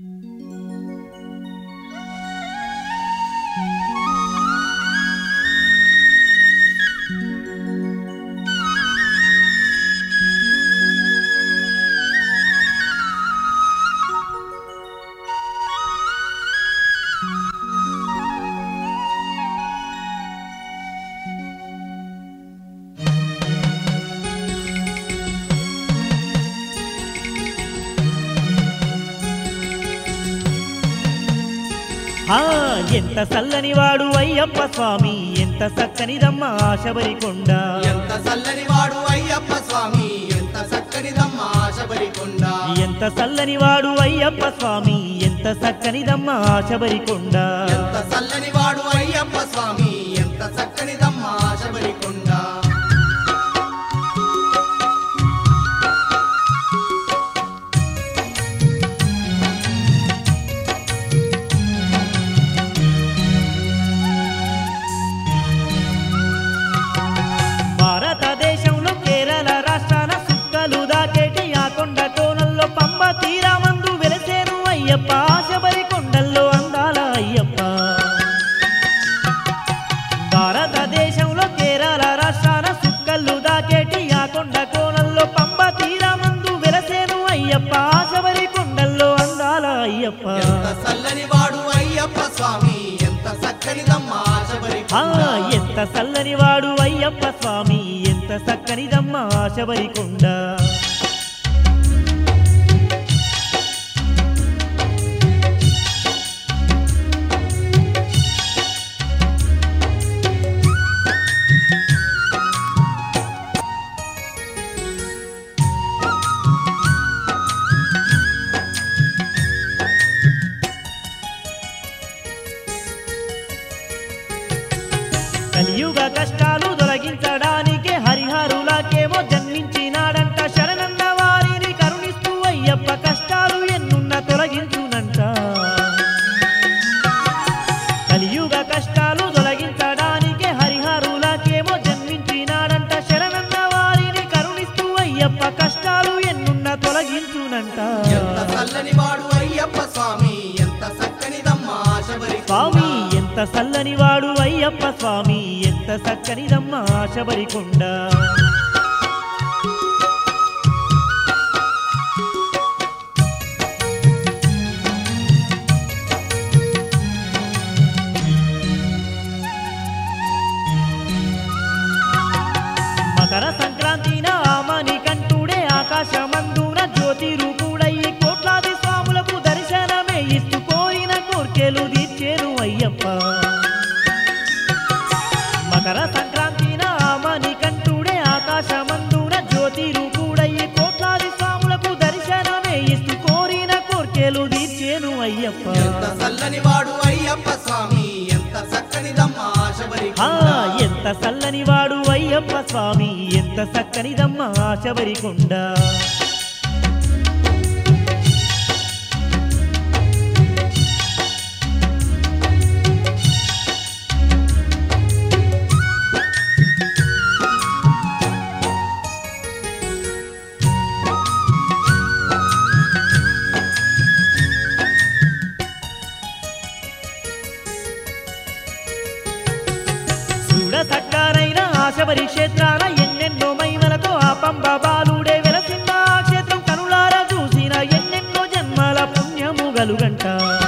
ఎంత సల్లనివాడు అయ్యప్ప స్వామి ఎంత సక్కనిదమ్మ శబరికొండ ఎంత సల్లనివాడు అయ్యప్ప స్వామి ఎంత సక్కనిదమ్మ శబరికొండ ఎంత సల్లనివాడు అయ్యప్ప స్వామి ఎంత సక్కనిదమ్మ శబరికొండ ఎంత సల్లనివాడు అయ్యప్ప స్వామి ఎంత సక్కనిదమ్మ శబరికొండ భారతదేశంలో కేరళ రాష్ట్రాల సుక్కలు దాకేటి ఆ కొండ కోనల్లో పంబ తీరామందు వెలసేను అయ్యప్ప శబరికొండల్లో అందాల అయ్యప్ప భారతదేశంలో కేరళ రాష్ట్రాల సుక్కలు దాకేటి ఆ కొండ కోనల్లో పంబ తీరామందు వెలసేను అయ్యప్ప శబరికొండల్లో అందాల అయ్యప్ప ఎంత సల్లనివాడు అయ్యప్ప స్వామి ఎంత సక్కనిదమ్మ శబరికొండ ఎంత సల్లనివాడు అయ్యప్ప స్వామి ఎంత సక్కనిదమ్మ శబరికొండ కలియుగ కష్టాలు తొలగించడానికి హరిహరులకేమో జన్మించినాడంట శరణన్న వారిని కరుణిస్తూ అయ్యప్ప కష్టాలు ఎన్నున్న తొలగించునంట కలియుగ కష్టాలు తొలగించడానికి హరిహరులకేమో జన్మించినాడంట శరణన్న వారిని కరుణిస్తూ అయ్యప్ప కష్టాలు ఎన్నున్న తొలగించునంట ఎంత సల్లనివాడు అయ్యప్ప స్వామి ఎంత సక్కనిదమ్మ స్వామి శబరికొండ ఎంత సల్లనివాడు అయ్యప్ప స్వామి ఎంత సక్కనిదమ్మ శబరికొండ మకర సంక్రాంతిన ఆమని కంటూడే ఆకాశమందున జ్యోతి రూపుడయ్యి కోట్లాది స్వాములకు దర్శనమే ఇస్తూ కోరిన కోర్కెలు తీర్చేను అయ్యప్ప మకర సంక్రాంతిన ఆమని కంటూడే ఆకాశమందున జ్యోతి రూపుడయ్యి కోట్లాది స్వాములకు దర్శనమే ఇస్తూ కోరిన కోర్కెలు తీర్చేను అయ్యప్ప ఎంత సల్లనివాడు అయ్యప్ప స్వామి ఎంత సక్కనిదమ్మ శబరికొండ ఎంత సల్లనివాడు అయ్యప్ప స్వామి ఎంత సక్కనిదమ్మ శబరికొండ చూడ సక్కారైన ఆ శబరి క్షేత్రాన ఎన్నెన్నో మహిమలతో ఆ పంబ బాలుడే వెలసిన ఆ క్షేత్రం కనులారా చూసిన ఎన్నెన్నో జన్మల పుణ్యము గలుగంట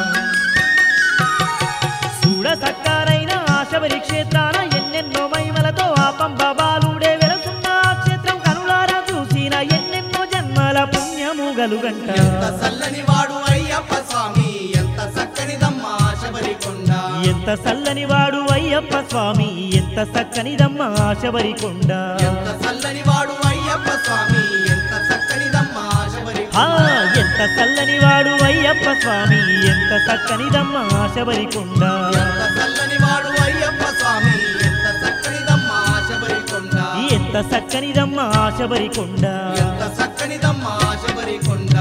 చూడ సక్కారైన ఆ శబరి క్షేత్రాన ఎన్నెన్నో మహిమలతో ఆ పంబ బాలుడే వెలసిన ఆ క్షేత్రం కనులారా చూసిన ఎన్నెన్నో జన్మల పుణ్యము గలుగంట ఎంత సల్లనివాడు అయ్యప్ప స్వామి ఎంత సక్కనిదమ్మ శబరికొండ ఎంత సల్లనివాడు అయ్యప్ప స్వామి ఎంత సక్కనిదమ్మ శబరికొండ ఎంత సల్లనివాడు అయ్యప్ప స్వామి ఎంత సక్కనిదమ్మ శబరికొండ ఎంత సల్లనివాడు అయ్యప్ప స్వామి ఎంత సక్కనిదమ్మ శబరికొండ ఎంత సల్లనివాడు అయ్యప్ప స్వామి ఎంత సక్కనిదమ్మ శబరికొండ ఎంత సక్కనిదమ్మ శబరికొండ ఎంత సక్కనిదమ్మ శబరికొండ